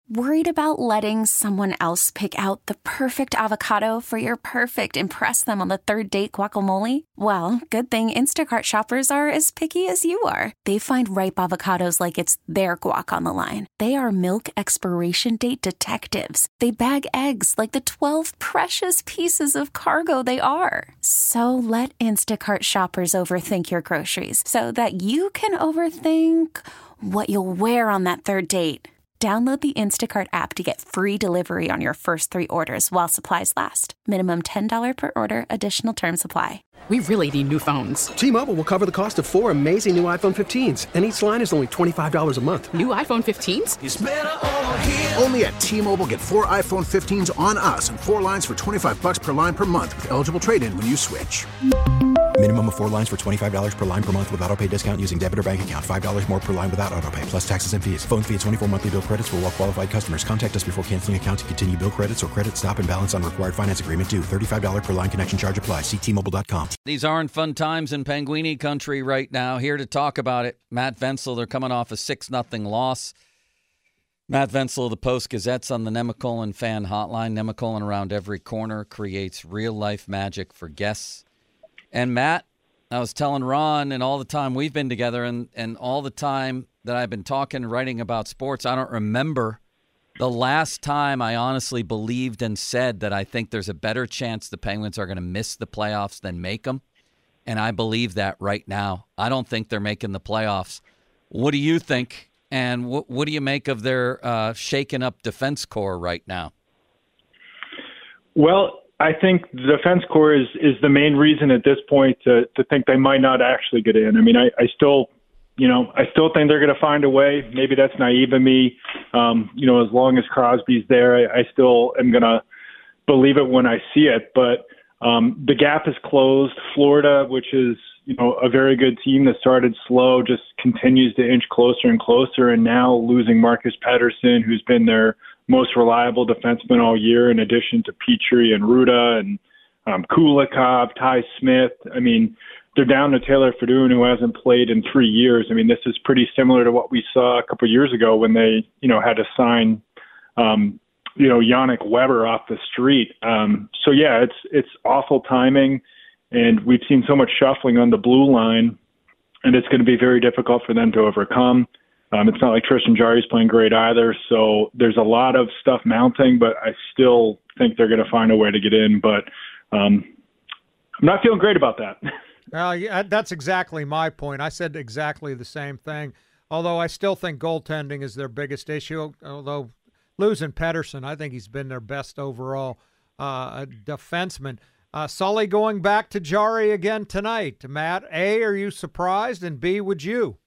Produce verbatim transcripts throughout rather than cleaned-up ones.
Worried about letting someone else pick out the perfect avocado for your perfect impress them on the third date guacamole? Well, good thing Instacart shoppers are as picky as you are. They find ripe avocados like it's their guac on the line. They are milk expiration date detectives. They bag eggs like the twelve precious pieces of cargo they are. So let Instacart shoppers overthink your groceries so that you can overthink what you'll wear on that third date. Download the Instacart app to get free delivery on your first three orders while supplies last. Minimum ten dollars per order. Additional terms apply. We really need new phones. T-Mobile will cover the cost of four amazing new iPhone fifteens, and each line is only twenty-five dollars a month. New iPhone fifteens? It's better over here. Only at T-Mobile, get four iPhone fifteens on us and four lines for twenty-five dollars per line per month with eligible trade-in when you switch. Minimum of four lines for twenty-five dollars per line per month with autopay discount using debit or bank account. five dollars more per line without autopay, plus taxes and fees. Phone fee at twenty-four monthly bill credits for well-qualified customers. Contact us before canceling account to continue bill credits or credit stop and balance on required finance agreement due. thirty-five dollars per line connection charge applies. See T Mobile dot com. These aren't fun times in Penguini country right now. Here to talk about it, Matt Vensel. They're coming off a six nothing loss. Matt Vensel of the Post-Gazette's on the Nemacolin fan hotline. Nemacolin around every corner creates real-life magic for guests. And Matt, I was telling Ron, and all the time we've been together, and, and all the time that I've been talking, writing about sports, I don't remember the last time I honestly believed and said that I think there's a better chance the Penguins are going to miss the playoffs than make them. And I believe that right now. I don't think they're making the playoffs. What do you think? And what, what do you make of their uh, shaken up defense core right now? Well, I think the defense core is, is the main reason at this point to, to think they might not actually get in. I mean, I, I still, you know, I still think they're going to find a way. Maybe that's naive of me. Um, you know, as long as Crosby's there, I, I still am going to believe it when I see it. But um, the gap is closed. Florida, which is, you know, a very good team that started slow, just continues to inch closer and closer. And now losing Marcus Pettersson, who's been their most reliable defenseman all year, in addition to Petrie and Ruda and um, Kulikov, Ty Smith. I mean, they're down to Taylor Fedun, who hasn't played in three years. I mean, this is pretty similar to what we saw a couple of years ago when they, you know, had to sign, um, you know, Yannick Weber off the street. Um, so yeah, it's it's awful timing, and we've seen so much shuffling on the blue line, and it's going to be very difficult for them to overcome. Um, it's not like Tristan Jarry's playing great either, so there's a lot of stuff mounting, but I still think they're going to find a way to get in. But um, I'm not feeling great about that. Well, yeah, that's exactly my point. I said exactly the same thing, although I still think goaltending is their biggest issue, although losing Pettersson, I think he's been their best overall uh, defenseman. Uh, Sully going back to Jarry again tonight. Matt, A, are you surprised? And B, would you?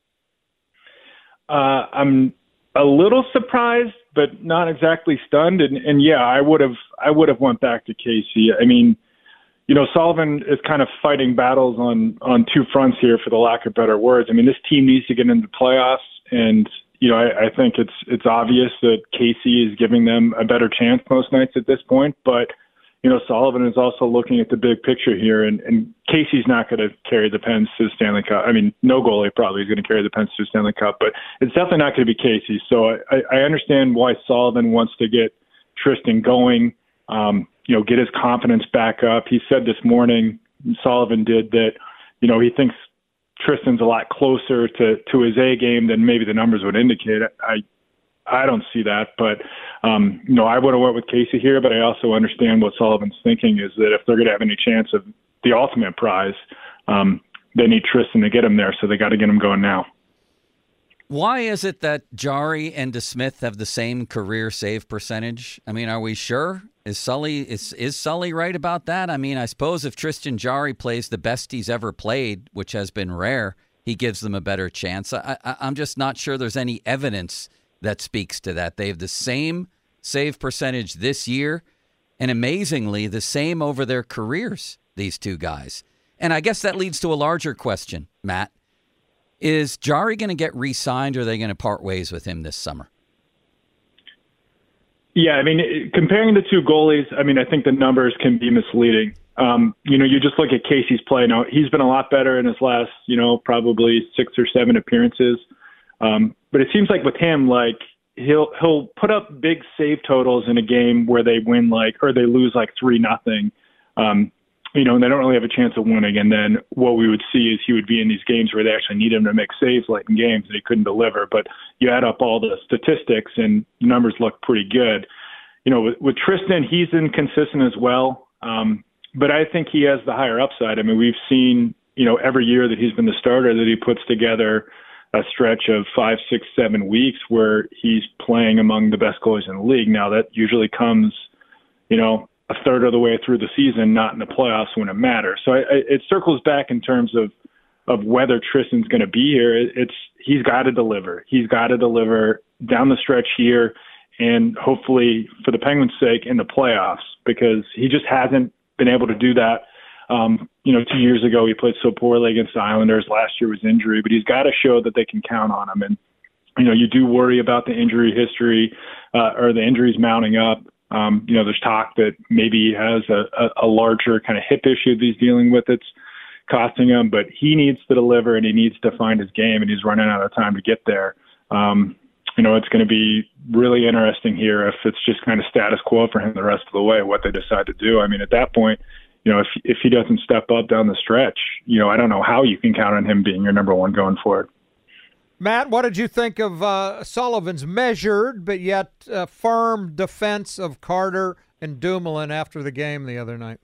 Uh, I'm a little surprised, but not exactly stunned. And, and yeah, I would have, I would have went back to Casey. I mean, you know, Sullivan is kind of fighting battles on, on two fronts here, for the lack of better words. I mean, this team needs to get into the playoffs, and you know, I, I think it's it's obvious that Casey is giving them a better chance most nights at this point. But you know, Sullivan is also looking at the big picture here, and, and Casey's not going to carry the Pens to the Stanley Cup. I mean, no goalie probably is going to carry the Pens to the Stanley Cup, but it's definitely not going to be Casey. So I, I understand why Sullivan wants to get Tristan going, um, you know, get his confidence back up. He said this morning, Sullivan did, that, you know, he thinks Tristan's a lot closer to, to his A game than maybe the numbers would indicate. I I don't see that, but um, you know, I would have went with Casey here, but I also understand what Sullivan's thinking is that if they're going to have any chance of the ultimate prize, um, they need Tristan to get him there, so they got to get him going now. Why is it that Jarry and DeSmith have the same career save percentage? I mean, are we sure? Is Sully is is Sully right about that? I mean, I suppose if Tristan Jarry plays the best he's ever played, which has been rare, he gives them a better chance. I, I, I'm just not sure there's any evidence that speaks to that. They have the same save percentage this year, and amazingly, the same over their careers, these two guys. And I guess that leads to a larger question, Matt. Is Jarry going to get re-signed, or are they going to part ways with him this summer? Yeah, I mean, comparing the two goalies, I mean, I think the numbers can be misleading. Um, you know, you just look at Casey's play. Now, he's been a lot better in his last, you know, probably six or seven appearances. Um, but it seems like with him, like he'll he'll put up big save totals in a game where they win like or they lose like three nothing. Um, you know, and they don't really have a chance of winning. And then what we would see is he would be in these games where they actually need him to make saves late in games and he couldn't deliver. But you add up all the statistics and the numbers look pretty good. You know, with, with Tristan, he's inconsistent as well. Um, but I think he has the higher upside. I mean, we've seen, you know, every year that he's been the starter that he puts together a stretch of five, six, seven weeks where he's playing among the best goalies in the league. Now that usually comes, you know, a third of the way through the season, not in the playoffs when it matters. So I, I, it circles back in terms of, of whether Tristan's going to be here. It, it's he's got to deliver. He's got to deliver down the stretch here, and hopefully, for the Penguins' sake, in the playoffs, because he just hasn't been able to do that. Um, you know, two years ago he played so poorly against the Islanders. Last year was injury, but he's got to show that they can count on him. And you know, you do worry about the injury history uh, or the injuries mounting up. Um, you know, there's talk that maybe he has a, a, a larger kind of hip issue that he's dealing with that's costing him, but he needs to deliver and he needs to find his game, and he's running out of time to get there. Um, you know, it's going to be really interesting here if it's just kind of status quo for him the rest of the way, what they decide to do. I mean, at that point, you know, if if he doesn't step up down the stretch, you know, I don't know how you can count on him being your number one going forward. Matt, what did you think of uh, Sullivan's measured but yet uh, firm defense of Carter and Dumoulin after the game the other night?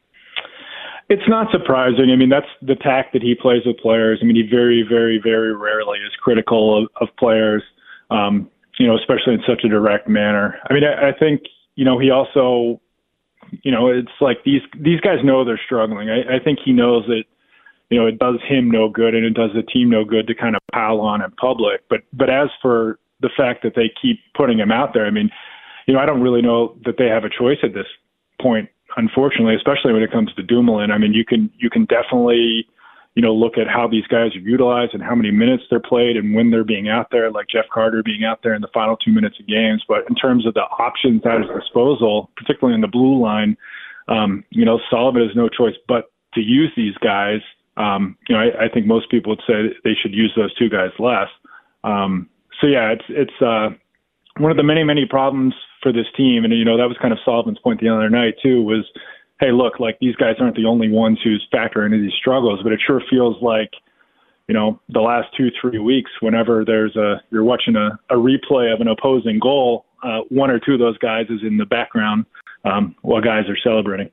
It's not surprising. I mean, that's the tack that he plays with players. I mean, he very, very, very rarely is critical of, of players, um, you know, especially in such a direct manner. I mean, I, I think, you know, he also, you know, it's like these these guys know they're struggling. I, I think he knows that, you know, it does him no good and it does the team no good to kind of pile on in public. But but as for the fact that they keep putting him out there, I mean, you know, I don't really know that they have a choice at this point, unfortunately, especially when it comes to Dumoulin. I mean, you can you can definitely, you know, look at how these guys are utilized and how many minutes they're played and when they're being out there, like Jeff Carter being out there in the final two minutes of games. But in terms of the options at his disposal, particularly in the blue line, um, you know, Sullivan has no choice but to use these guys. Um, you know, I, I think most people would say they should use those two guys less. Um, so yeah, it's it's uh, one of the many many problems for this team, and you know that was kind of Sullivan's point the other night too. Was, hey, look, like these guys aren't the only ones who's factoring into these struggles, but it sure feels like, you know, the last two three weeks, whenever there's a you're watching a, a replay of an opposing goal, uh, one or two of those guys is in the background um, while guys are celebrating.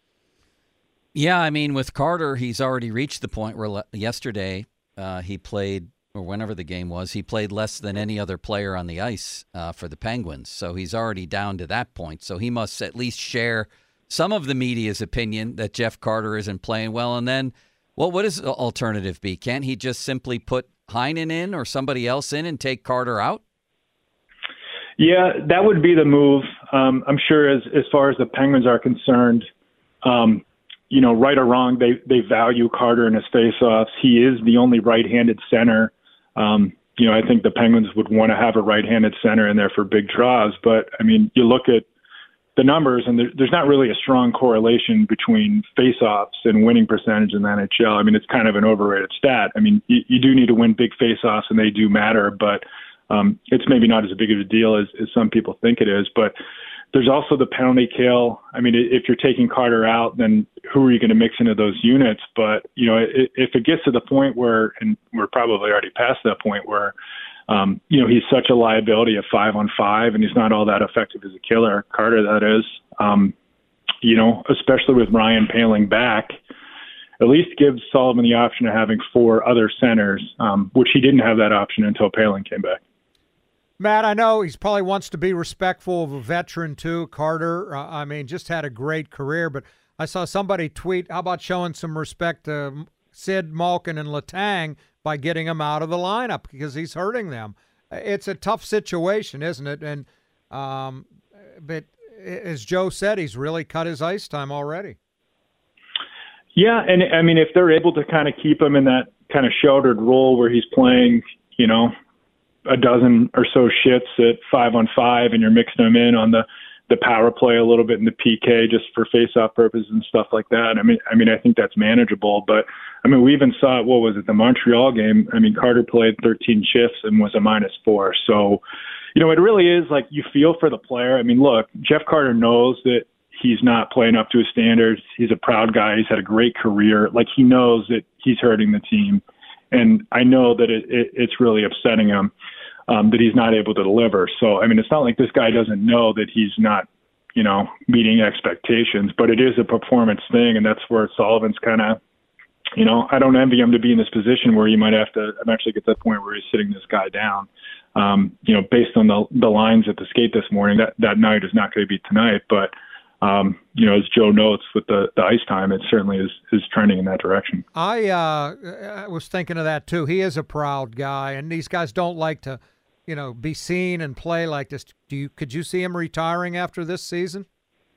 Yeah, I mean, with Carter, he's already reached the point where le- yesterday uh, he played, or whenever the game was, he played less than any other player on the ice uh, for the Penguins. So he's already down to that point. So he must at least share some of the media's opinion that Jeff Carter isn't playing well. And then, well, what does the alternative be? Can't he just simply put Heinen in or somebody else in and take Carter out? Yeah, that would be the move. Um, I'm sure as as far as the Penguins are concerned, um, you know, right or wrong, they, they value Carter in his faceoffs. He is the only right-handed center. Um, you know, I think the Penguins would want to have a right-handed center in there for big draws. But, I mean, you look at the numbers, and there, there's not really a strong correlation between faceoffs and winning percentage in the N H L. I mean, it's kind of an overrated stat. I mean, you, you do need to win big faceoffs, and they do matter, but um, it's maybe not as big of a deal as, as some people think it is. But there's also the penalty kill. I mean, if you're taking Carter out, then who are you going to mix into those units? But, you know, if it gets to the point where, and we're probably already past that point where, um, you know, he's such a liability at five on five and he's not all that effective as a killer, Carter, that is, um, you know, especially with Ryan Poehling back, at least gives Sullivan the option of having four other centers, um, which he didn't have that option until Poehling came back. Matt, I know he probably wants to be respectful of a veteran too, Carter. Uh, I mean, just had a great career, but I saw somebody tweet, how about showing some respect to Sid, Malkin, and Letang by getting him out of the lineup because he's hurting them. It's a tough situation, isn't it? And um, but as Joe said, he's really cut his ice time already. Yeah, and I mean, if they're able to kind of keep him in that kind of sheltered role where he's playing, you know, a dozen or so shifts at five on five, and you're mixing them in on the, the power play a little bit in the P K just for face-off purposes and stuff like that. I mean, I mean, I think that's manageable. But I mean, we even saw what was it, the Montreal game? I mean, Carter played thirteen shifts and was a minus four. So, you know, it really is like you feel for the player. I mean, look, Jeff Carter knows that he's not playing up to his standards. He's a proud guy. He's had a great career. Like, he knows that he's hurting the team. And I know that it, it, it's really upsetting him um, that he's not able to deliver. So, I mean, it's not like this guy doesn't know that he's not, you know, meeting expectations, but it is a performance thing. And that's where Sullivan's kind of, you know, I don't envy him to be in this position where you might have to eventually get to the point where he's sitting this guy down. Um, you know, based on the the lines at the skate this morning, that, that night is not going to be tonight. But, um, you know, as Joe notes with the, the ice time, it certainly is, is trending in that direction. I, uh, I was thinking of that, too. He is a proud guy, and these guys don't like to, you know, be seen and play like this. Do you Could you see him retiring after this season?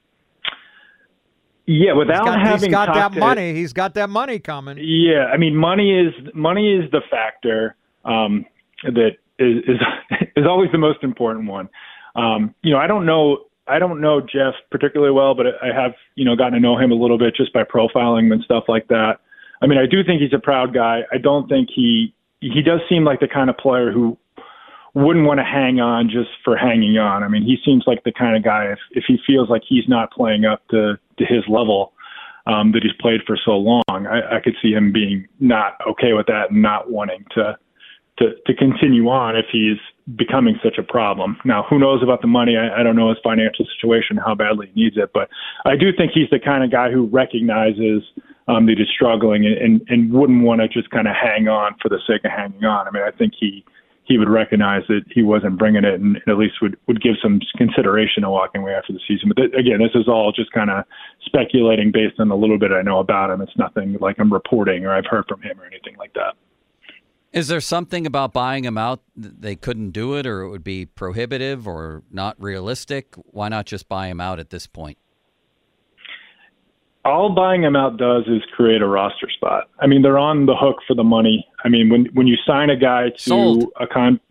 Yeah, without he's got, having he's got that to, money. He's got that money coming. Yeah, I mean, money is money is the factor um, that is, is is always the most important one. Um, you know, I don't know I don't know Jeff particularly well, but I have you know gotten to know him a little bit just by profiling him and stuff like that. I mean, I do think he's a proud guy. I don't think he he does seem like the kind of player who wouldn't want to hang on just for hanging on. I mean, he seems like the kind of guy, if, if he feels like he's not playing up to, to his level um, that he's played for so long, I, I could see him being not okay with that and not wanting to, to, to continue on if he's becoming such a problem. Now, who knows about the money? I, I don't know his financial situation, how badly he needs it, but I do think he's the kind of guy who recognizes um, that he's struggling and, and, and wouldn't want to just kind of hang on for the sake of hanging on. I mean, I think he, he would recognize that he wasn't bringing it and at least would, would give some consideration to walking away after the season. But th- again, this is all just kind of speculating based on the little bit I know about him. It's nothing like I'm reporting or I've heard from him or anything like that. Is there something about buying him out that they couldn't do it, or it would be prohibitive or not realistic? Why not just buy him out at this point? All buying him out does is create a roster spot. I mean, they're on the hook for the money. I mean, when when you sign a guy to Sold. a con,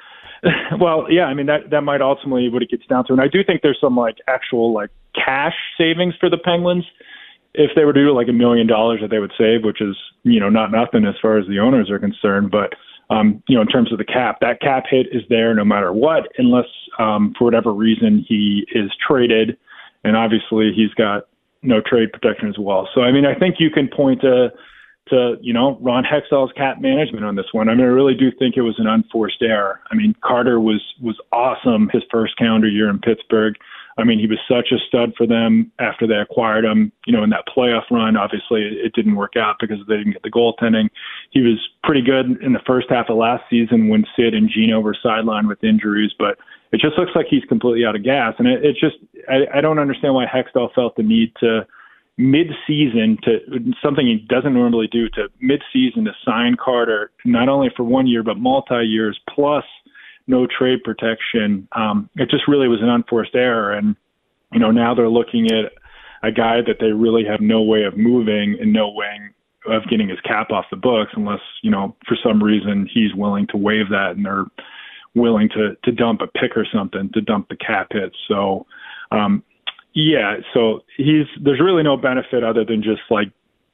well, yeah, I mean that that might ultimately what it gets down to. And I do think there's some like actual like cash savings for the Penguins if they were to do like a million dollars that they would save, which is you know not nothing as far as the owners are concerned. But um, you know, in terms of the cap, that cap hit is there no matter what, unless um, for whatever reason he is traded, and obviously he's got no trade protection as well. So, I mean, I think you can point to, to, you know, Ron Hextall's cap management on this one. I mean, I really do think it was an unforced error. I mean, Carter was, was awesome his first calendar year in Pittsburgh. I mean, he was such a stud for them after they acquired him, you know, in that playoff run. Obviously, it didn't work out because they didn't get the goaltending. He was pretty good in the first half of last season when Sid and Gino were sidelined with injuries, but it just looks like he's completely out of gas. And it, it just, I, I don't understand why Hextall felt the need to mid-season to something he doesn't normally do to mid-season to sign Carter, not only for one year, but multi-years plus no trade protection. Um, it just really was an unforced error. And, you know, now they're looking at a guy that they really have no way of moving and no way of getting his cap off the books unless, you know, for some reason he's willing to waive that and they're willing to, to dump a pick or something to dump the cap hit. So, um, yeah, so he's, there's really no benefit other than just like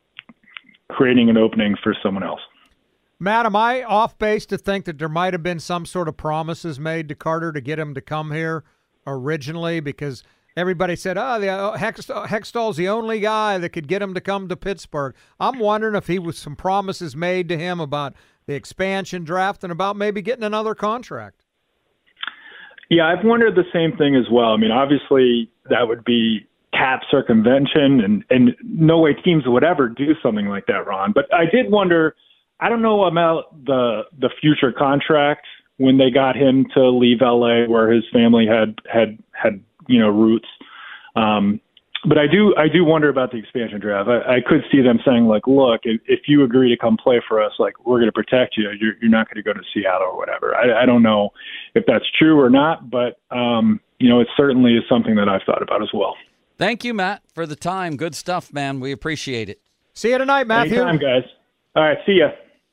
creating an opening for someone else. Matt, am I off base to think that there might have been some sort of promises made to Carter to get him to come here originally? Because everybody said, oh, the, uh, Hextall, Hextall's the only guy that could get him to come to Pittsburgh. I'm wondering if he was some promises made to him about the expansion draft and about maybe getting another contract. Yeah, I've wondered the same thing as well. I mean, obviously that would be cap circumvention and, and no way teams would ever do something like that, Ron. But I did wonder, I don't know about the the future contract when they got him to leave L A where his family had, had, had you know, roots. Um, But I do I do wonder about the expansion draft. I, I could see them saying, like, look, if, if you agree to come play for us, like, we're going to protect you. You're, you're not going to go to Seattle or whatever. I, I don't know if that's true or not, but, um, you know, it certainly is something that I've thought about as well. Thank you, Matt, for the time. Good stuff, man. We appreciate it. See you tonight, Matthew. Anytime, guys. All right, see ya.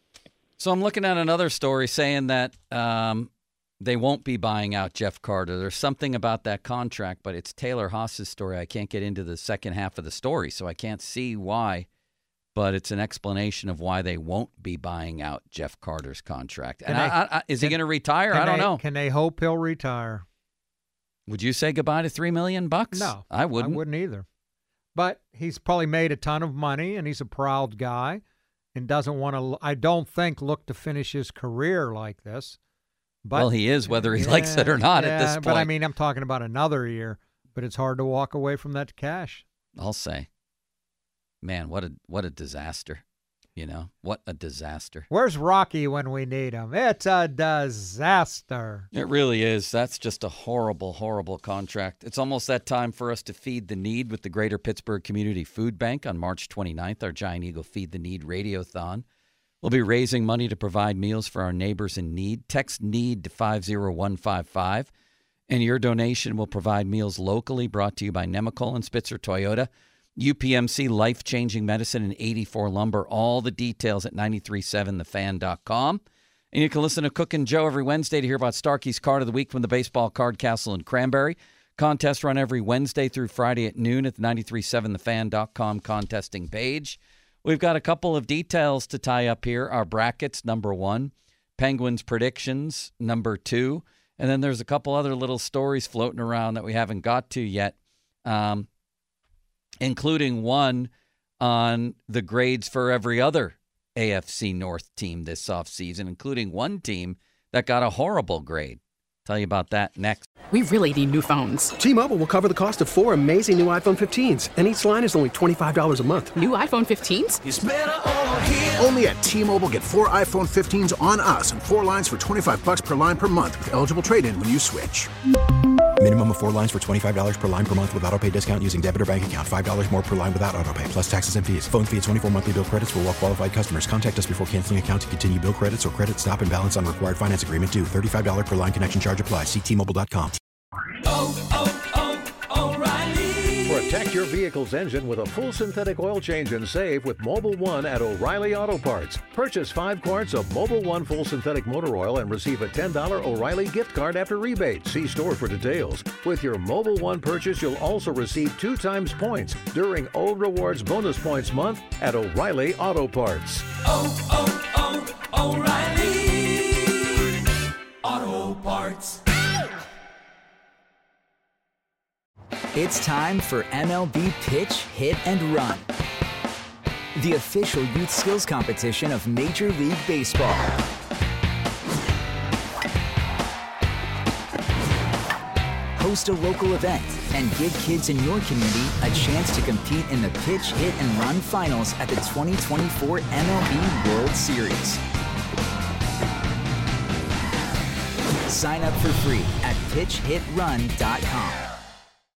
So I'm looking at another story saying that um, they won't be buying out Jeff Carter. There's something about that contract, but it's Taylor Haas's story. I can't get into the second half of the story, so I can't see why. but it's an explanation of why they won't be buying out Jeff Carter's contract. And Can I, they- I, I, is can- he going to retire? Can I don't they- know. Can they hope he'll retire? Would you say goodbye to three million bucks? No, I wouldn't. I wouldn't either. But he's probably made a ton of money, and he's a proud guy, and doesn't want to. I don't think look to finish his career like this. But well, he is, whether he yeah, likes it or not yeah, at this point. But I mean, I'm talking about another year. But it's hard to walk away from that cash. I'll say, man, what a what a disaster. You know, what a disaster. Where's Rocky when we need him? It's a disaster. It really is. That's just a horrible, horrible contract. It's almost that time for us to feed the need with the Greater Pittsburgh Community Food Bank on March twenty-ninth, our Giant Eagle Feed the Need Radiothon. We'll be raising money to provide meals for our neighbors in need. Text NEED to five zero one five five, and your donation will provide meals locally, brought to you by Nemacolin and Spitzer Toyota, U P M C Life-Changing Medicine, and eighty-four Lumber. All the details at nine three seven the fan dot com. And you can listen to Cook and Joe every Wednesday to hear about Starkey's Card of the Week from the Baseball Card Castle in Cranberry. Contests run every Wednesday through Friday at noon at the nine three seven the fan dot com contesting page. We've got a couple of details to tie up here. Our brackets, number one. Penguins predictions, number two. And then there's a couple other little stories floating around that we haven't got to yet, um, including one on the grades for every other A F C North team this offseason, including one team that got a horrible grade. Tell you about that next. We really need new phones. T-Mobile will cover the cost of four amazing new iPhone fifteens, and each line is only twenty-five dollars a month. New iPhone fifteens? It's better over here. Only at T-Mobile, get four iPhone fifteens on us and four lines for twenty-five bucks per line per month with eligible trade-in when you switch. Minimum of four lines for twenty-five dollars per line per month with autopay discount using debit or bank account. five dollars more per line without autopay, plus taxes and fees. Phone fee at twenty-four monthly bill credits for well-qualified customers. Contact us before canceling account to continue bill credits or credit stop and balance on required finance agreement due. thirty-five dollars per line connection charge applies. See T Mobile dot com. Oh, oh, oh, O'Reilly. Protect your vehicle's engine with a full synthetic oil change and save with Mobil one at O'Reilly Auto Parts. Purchase five quarts of Mobil one full synthetic motor oil and receive a ten dollars O'Reilly gift card after rebate. See store for details. With your Mobil one purchase, you'll also receive two times points during O Rewards Bonus Points Month at O'Reilly Auto Parts. Oh, oh, oh, O'Reilly Auto Parts. It's time for M L B Pitch, Hit, and Run, the official youth skills competition of Major League Baseball. Host a local event and give kids in your community a chance to compete in the Pitch, Hit, and Run finals at the twenty twenty-four M L B World Series. Sign up for free at pitch hit run dot com.